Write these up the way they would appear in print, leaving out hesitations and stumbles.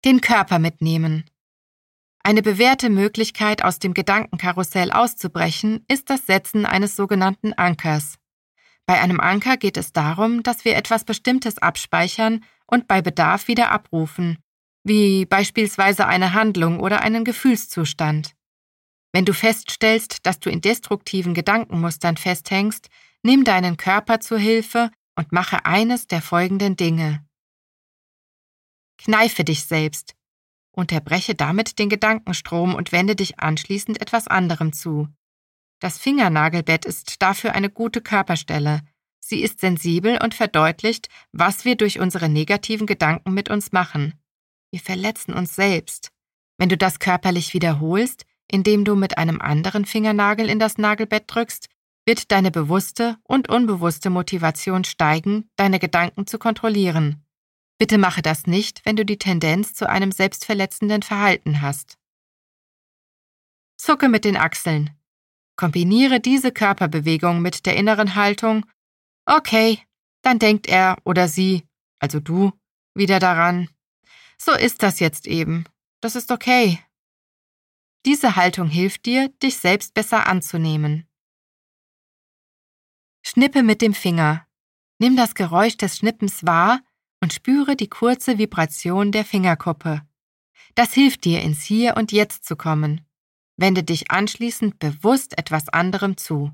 Den Körper mitnehmen. Eine bewährte Möglichkeit, aus dem Gedankenkarussell auszubrechen, ist das Setzen eines sogenannten Ankers. Bei einem Anker geht es darum, dass wir etwas Bestimmtes abspeichern und bei Bedarf wieder abrufen, wie beispielsweise eine Handlung oder einen Gefühlszustand. Wenn du feststellst, dass du in destruktiven Gedankenmustern festhängst, nimm deinen Körper zur Hilfe und mache eines der folgenden Dinge. Kneife dich selbst. Unterbreche damit den Gedankenstrom und wende dich anschließend etwas anderem zu. Das Fingernagelbett ist dafür eine gute Körperstelle. Sie ist sensibel und verdeutlicht, was wir durch unsere negativen Gedanken mit uns machen. Wir verletzen uns selbst. Wenn du das körperlich wiederholst, indem du mit einem anderen Fingernagel in das Nagelbett drückst, wird deine bewusste und unbewusste Motivation steigen, deine Gedanken zu kontrollieren. Bitte mache das nicht, wenn du die Tendenz zu einem selbstverletzenden Verhalten hast. Zucke mit den Achseln. Kombiniere diese Körperbewegung mit der inneren Haltung, okay, dann denkt er oder sie, also du, wieder daran. So ist das jetzt eben. Das ist okay. Diese Haltung hilft dir, dich selbst besser anzunehmen. Schnippe mit dem Finger. Nimm das Geräusch des Schnippens wahr und spüre die kurze Vibration der Fingerkuppe. Das hilft dir, ins Hier und Jetzt zu kommen. Wende dich anschließend bewusst etwas anderem zu.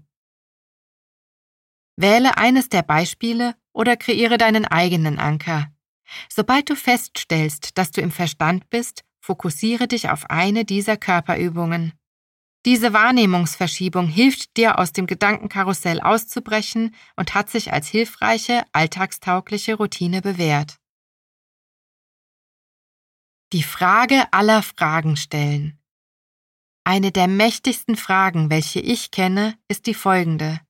Wähle eines der Beispiele oder kreiere deinen eigenen Anker. Sobald du feststellst, dass du im Verstand bist, fokussiere dich auf eine dieser Körperübungen. Diese Wahrnehmungsverschiebung hilft dir, aus dem Gedankenkarussell auszubrechen und hat sich als hilfreiche, alltagstaugliche Routine bewährt. Die Frage aller Fragen stellen. Eine der mächtigsten Fragen, welche ich kenne, ist die folgende.